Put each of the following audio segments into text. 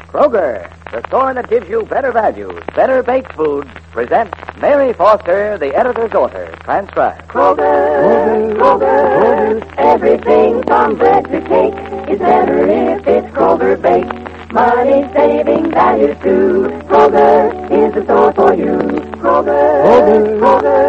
Kroger, the store that gives you better values, better baked foods, presents Mary Foster, the editor's daughter, transcribed. Kroger, Kroger, everything from bread to cake is better if it's Kroger baked. Money-saving values too. Kroger is the store for you. Kroger,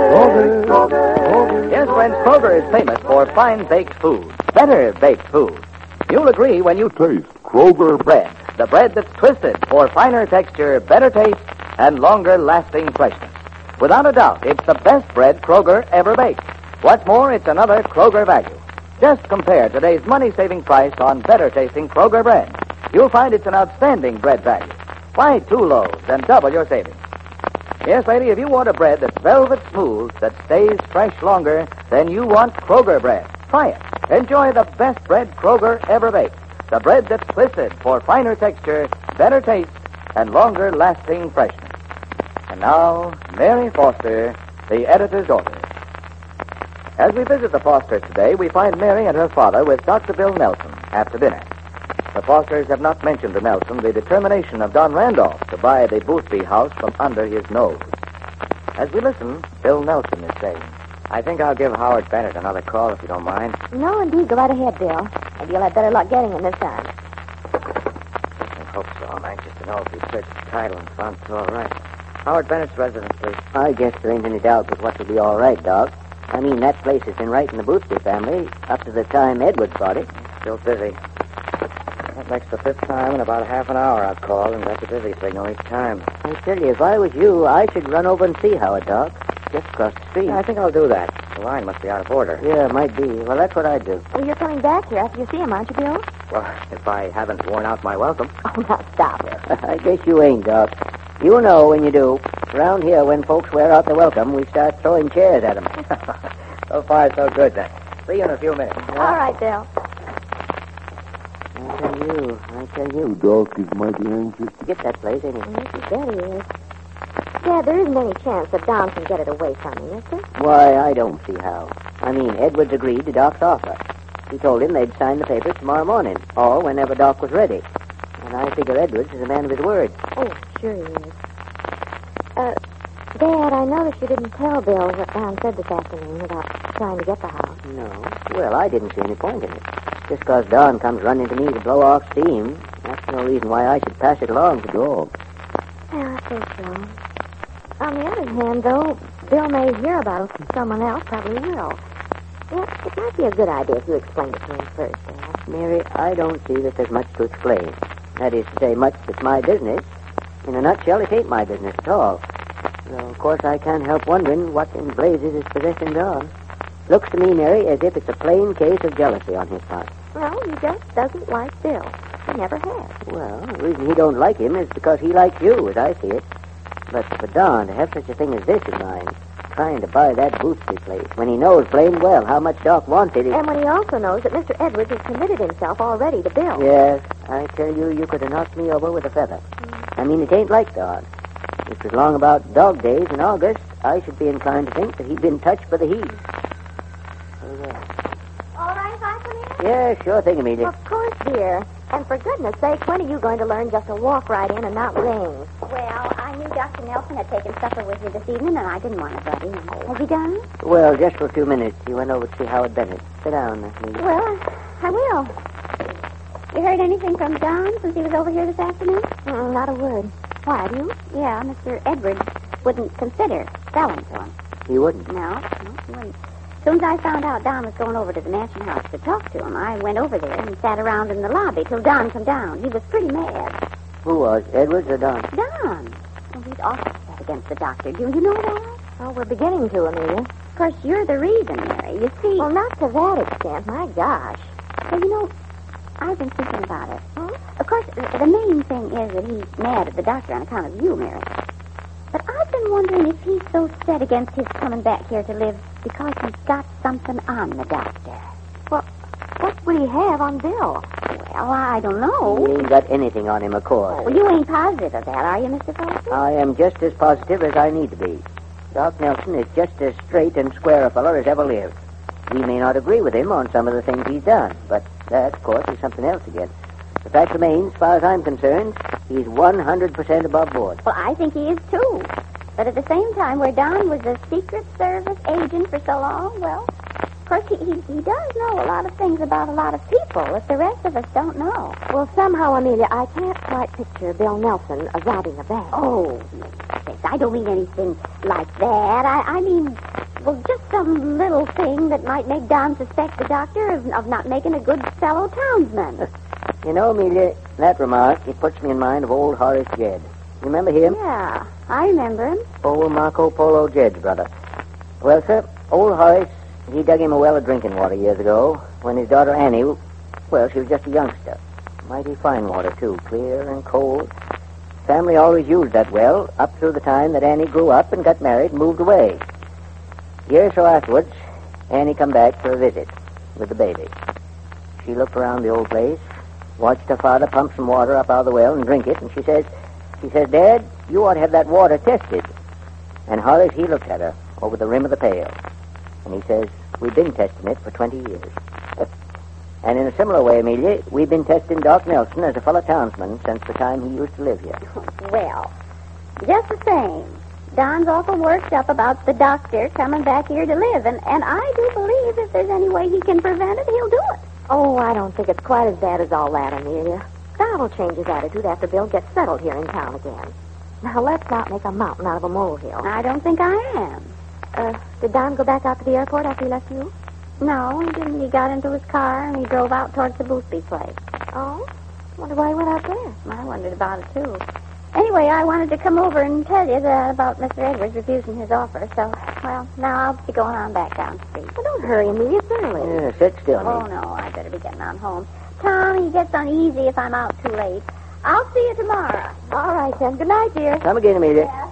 Kroger. Yes, friends, Kroger is famous for fine baked foods, better baked foods. You'll agree when you taste Kroger bread, the bread that's twisted for finer texture, better taste, and longer-lasting freshness. Without a doubt, it's the best bread Kroger ever baked. What's more, it's another Kroger value. Just compare today's money-saving price on better-tasting Kroger bread. You'll find it's an outstanding bread value. Buy 2 loaves and double your savings. Yes, lady, if you want a bread that's velvet smooth, that stays fresh longer, then you want Kroger bread. Try it. Enjoy the best bread Kroger ever baked. The bread that's twisted for finer texture, better taste, and longer-lasting freshness. And now, Mary Foster, the editor's daughter. As we visit the Fosters today, we find Mary and her father with Dr. Bill Nelson after dinner. The Fosters have not mentioned to Nelson the determination of Don Randolph to buy the Boothby house from under his nose. As we listen, Bill Nelson is saying, I think I'll give Howard Bennett another call if you don't mind. No, indeed. Go right ahead, Bill. Maybe you'll have better luck getting him this time. I hope so. I'm anxious to know if we searched the title and found it's all right. Howard Bennett's residence, please. I guess there ain't any doubt but what will be all right, Doc. I mean, that place has been right in the Boothby family up to the time Edwards bought it. Still busy. That makes the 5th time in about half an hour I've called, and that's a busy signal each time. I tell you, if I was you, I should run over and see Howard, Doc. Just across the street. Yeah, I think I'll do that. The line must be out of order. Yeah, it might be. Well, that's what I'd do. Well, you're coming back here after you see him, aren't you, Bill? Well, if I haven't worn out my welcome. Oh, now stop it. I guess you ain't, Doc. You know when you do. Around here, when folks wear out their welcome, we start throwing chairs at them. So far, so good, then. See you in a few minutes. All right, Bill. I tell you. Doc is mighty anxious To get that place, ain't he? Yes, you bet he is. Dad, there isn't any chance that Don can get it away from me, is there? Why, I don't see how. I mean, Edwards agreed to Doc's offer. He told him they'd sign the papers tomorrow morning, or whenever Doc was ready. And I figure Edwards is a man of his word. Oh, sure he is. Dad, I noticed you didn't tell Bill what Don said this afternoon about trying to get the house. No. Well, I didn't see any point in it. Just because Don comes running to me to blow off steam, that's no reason why I should pass it along to Doc. Well, I think so. On the other hand, though, Bill may hear about it from someone else, probably will. Yeah, it might be a good idea if you explained it to him first, Dad. Mary, I don't see that there's much to explain. That is to say, much that's my business. In a nutshell, it ain't my business at all. Though, of course, I can't help wondering what in blazes is possessing Don. Looks to me, Mary, as if it's a plain case of jealousy on his part. Well, he just doesn't like Bill. He never has. Well, the reason he don't like him is because he likes you, as I see it. But for Don to have such a thing as this in mind, trying to buy that Boothby place, when he knows plain well how much Doc wanted it... And when he also knows that Mr. Edwards has committed himself already to Bill. Yes, I tell you, you could have knocked me over with a feather. I mean, it ain't like Don. If it was long about dog days in August, I should be inclined to think that he'd been touched by the heat. All right, if I come in? Yeah, sure thing, Amelia. Of course, dear. And for goodness sake, when are you going to learn just to walk right in and not ring? Well, I knew Dr. Nelson had taken supper with you this evening, and I didn't want to butt in. Has he done? Well, just for a few minutes. He went over to see Howard Bennett. Sit down, Amelia. Well, I will. You heard anything from Don since he was over here this afternoon? Not a word. Why, have you? Yeah, Mr. Edwards wouldn't consider selling to him. He wouldn't. No, he wouldn't. As soon as I found out Don was going over to the Mansion House to talk to him, I went over there and sat around in the lobby till Don come down. He was pretty mad. Who was, Edwards or Don? Don. Well, he's awful set against the doctor. Do you know that? Oh, we're beginning to, Amelia. Of course, you're the reason, Mary. You see... Well, not to that extent. My gosh. Well, you know, I've been thinking about it. Of course, the main thing is that he's mad at the doctor on account of you, Mary. But I've been wondering if he's so set against his coming back here to live because he's got something on the doctor. Well, what would he have on Bill? Well, I don't know. He ain't got anything on him, of course. Well, you ain't positive of that, are you, Mr. Foster? I am just as positive as I need to be. Doc Nelson is just as straight and square a fellow as ever lived. We may not agree with him on some of the things he's done, but that, of course, is something else again. The fact remains, as far as I'm concerned, he's 100% above board. Well, I think he is, too. But at the same time, where Don was a Secret Service agent for so long, well, of course, he does know a lot of things about a lot of people that the rest of us don't know. Well, somehow, Amelia, I can't quite picture Bill Nelson robbing a bank. Oh, I don't mean anything like that. I mean, well, just some little thing that might make Don suspect the doctor of not making a good fellow townsman. You know, Amelia, that remark, it puts me in mind of old Horace Jed. You remember him? Yeah, I remember him. Old Marco Polo Jed's brother. Well, sir, old Horace, he dug him a well of drinking water years ago when his daughter Annie, well, she was just a youngster. Mighty fine water, too, clear and cold. Family always used that well up through the time that Annie grew up and got married and moved away. A year or so afterwards, Annie come back for a visit with the baby. She looked around the old place, watched her father pump some water up out of the well and drink it, and she says, Dad, you ought to have that water tested. And Horace, he looked at her over the rim of the pail, and he says, we've been testing it for 20 years. And in a similar way, Amelia, we've been testing Doc Nelson as a fellow townsman since the time he used to live here. Well, just the same, Don's awful worked up about the doctor coming back here to live, and I do believe if there's any way he can prevent it, he'll do it. Oh, I don't think it's quite as bad as all that, Amelia. Don will change his attitude after Bill gets settled here in town again. Now, let's not make a mountain out of a molehill. I don't think I am. Did Don go back out to the airport after he left you? No, he didn't. He got into his car and he drove out towards the Boothby place. Oh? Wonder why he went out there. I wondered about it, too. Anyway, I wanted to come over and tell you that about Mr. Edwards refusing his offer, so, well, now I'll be going on back down the street. Well, don't hurry, Amelia. It's early. Yeah, sit still, Oh, Amelia. no, I better be getting on home. Tom, he gets uneasy if I'm out too late. I'll see you tomorrow. All right, then. Good night, dear. Come again, Amelia. Yeah,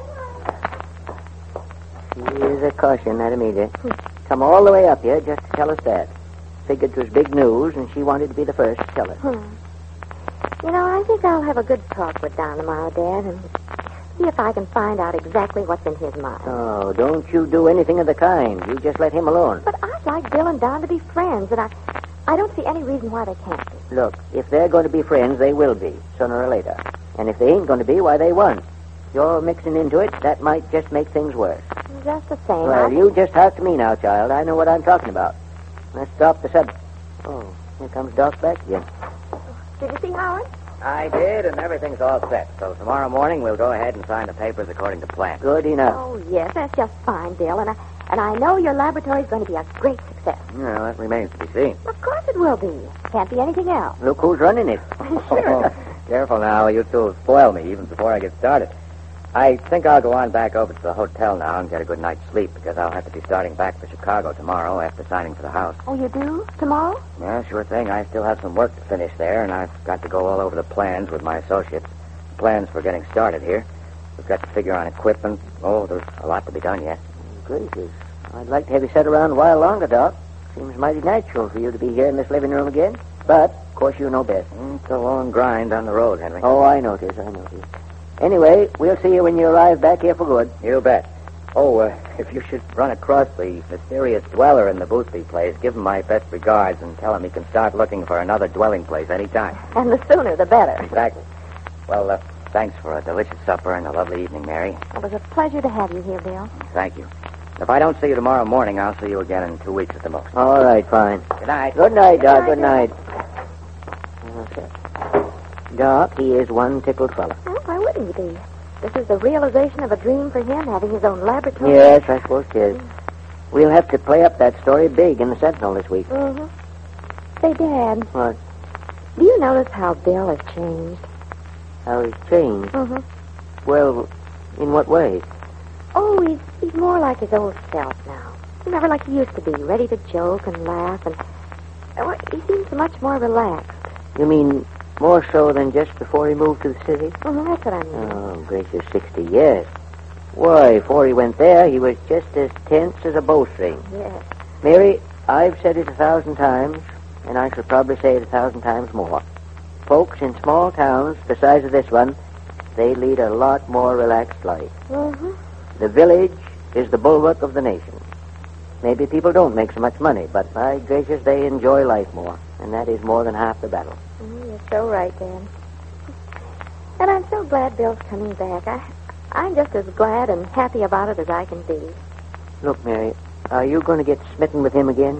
good night. Here's a caution, that Amelia. Come all the way up here just to tell us that. Figured it was big news, and she wanted to be the first to tell it. You know, I think I'll have a good talk with Don tomorrow, Dad, and see if I can find out exactly what's in his mind. Oh, don't you do anything of the kind. You just let him alone. But I'd like Bill and Don to be friends, and I don't see any reason why they can't be. Look, if they're going to be friends, they will be, sooner or later. And if they ain't going to be, why, they won't. You're mixing into it, that might just make things worse. Just the same. Well, you just hark to me now, child. I know what I'm talking about. Let's drop the subject. Oh, here comes Doc back again. Did you see Howard? I did, and everything's all set. So tomorrow morning we'll go ahead and sign the papers according to plan. Good enough. Oh, yes, that's just fine, Bill. And I know your laboratory's going to be a great success. Well, that remains to be seen. Of course it will be. Can't be anything else. Look who's running it. Sure. Careful now. You two will spoil me even before I get started. I think I'll go on back over to the hotel now and get a good night's sleep because I'll have to be starting back for Chicago tomorrow after signing for the house. Oh, you do? Tomorrow? Yeah, sure thing. I still have some work to finish there, and I've got to go all over the plans with my associates. Plans for getting started here. We've got to figure on equipment. Oh, there's a lot to be done yet. Gracious. I'd like to have you sit around a while longer, Doc. Seems mighty natural for you to be here in this living room again. But, of course, you know best. It's a long grind on the road, Henry. Oh, I notice. Anyway, we'll see you when you arrive back here for good. You bet. Oh, if you should run across the mysterious dweller in the Boothby place, give him my best regards and tell him he can start looking for another dwelling place any time. And the sooner, the better. Exactly. Well, thanks for a delicious supper and a lovely evening, Mary. It was a pleasure to have you here, Bill. Thank you. If I don't see you tomorrow morning, I'll see you again in 2 weeks at the most. All right, fine. Good night. Good night, Doc. Good night. Okay. Doc, he is one tickled fellow. Well, why wouldn't he be? This is the realization of a dream for him, having his own laboratory. Yes, I suppose it is. We'll have to play up that story big in the Sentinel this week. Mm-hmm. Say, Dad, What? do you notice how Bill has changed? How he's changed? Mm-hmm. Well, in what way? Oh, he's more like his old self now. Never like he used to be, ready to joke and laugh, and he seems much more relaxed. You mean more so than just before he moved to the city? Mm-hmm, that's what I mean. Oh, gracious, 60 years. Why, before he went there, he was just as tense as a bowstring. Yes. Mary, I've said it 1,000 times, and I shall probably say it 1,000 times more. Folks in small towns the size of this one, they lead a lot more relaxed life. Mm-hmm. The village is the bulwark of the nation. Maybe people don't make so much money, but by gracious, they enjoy life more, and that is more than half the battle. Mm, You're so right, Dan. And I'm so glad Bill's coming back. I'm just as glad and happy about it as I can be. Look, Mary, are you going to get smitten with him again?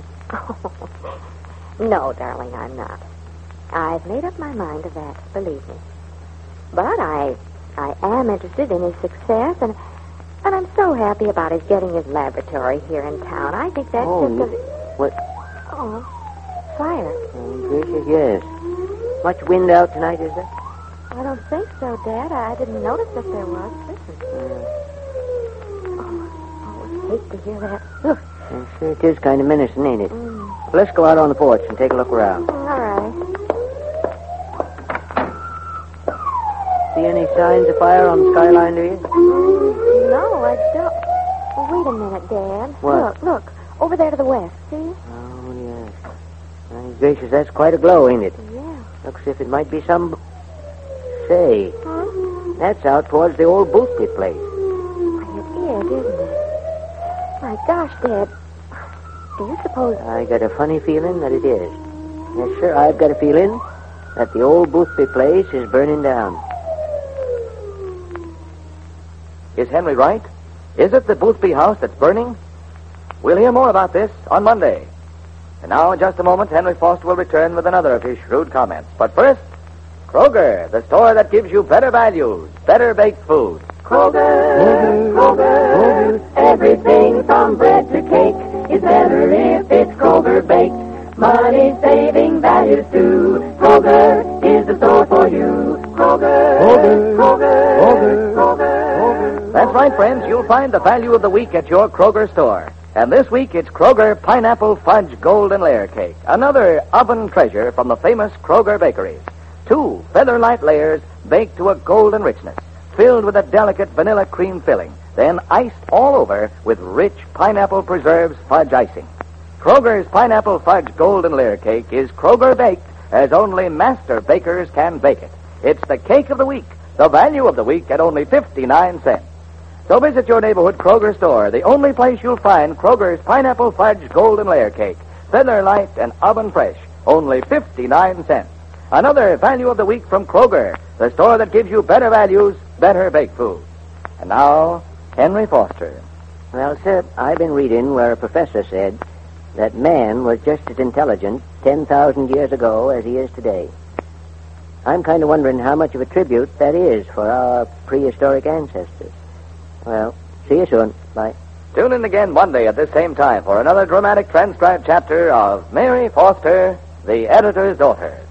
No, darling, I'm not. I've made up my mind to that, believe me. But I am interested in his success, and I'm so happy about his getting his laboratory here in town. I think that's What? Oh, fire. Oh, gracious, yes. Much wind out tonight, is there? I don't think so, Dad. I didn't notice that there was. Listen. I hate to hear that. Look. Yes, sure, it is kind of menacing, ain't it? Let's go out on the porch and take a look around. All right. See any signs of fire on the skyline, do you? No, I don't. Well, wait a minute, Dad. What? Look. Over there to the west, see? Oh, yes. My gracious, that's quite a glow, ain't it? Yeah. Looks as if it might be some... Say, Huh? that's out towards the old Boothby place. Why, it is, isn't it? My gosh, Dad. Do you suppose... I got a funny feeling that it is. Yes, sir, I've got a feeling that the old Boothby place is burning down. Is Henry right? Is it the Boothby house that's burning? We'll hear more about this on Monday. And now, in just a moment, Henry Foster will return with another of his shrewd comments. But first, Kroger, the store that gives you better values, better baked food. Kroger, Kroger, everything from bread to cake is better if it's Kroger baked. Money saving values too. Kroger is the store for you. Kroger, Kroger, Kroger. That's right, friends. You'll find the value of the week at your Kroger store. And this week, it's Kroger Pineapple Fudge Golden Layer Cake, another oven treasure from the famous Kroger bakeries. 2 feather-light layers baked to a golden richness, filled with a delicate vanilla cream filling, then iced all over with rich pineapple preserves fudge icing. Kroger's Pineapple Fudge Golden Layer Cake is Kroger baked as only master bakers can bake it. It's the cake of the week, the value of the week at only 59 cents. So visit your neighborhood Kroger store, the only place you'll find Kroger's Pineapple Fudge Golden Layer Cake, feather light and oven fresh, only 59 cents. Another value of the week from Kroger, the store that gives you better values, better baked food. And now, Henry Foster. Well, sir, I've been reading where a professor said that man was just as intelligent 10,000 years ago as he is today. I'm kind of wondering how much of a tribute that is for our prehistoric ancestors. Well, see you soon. Bye. Tune in again Monday at this same time for another dramatic transcribed chapter of Mary Foster, the Editor's Daughter.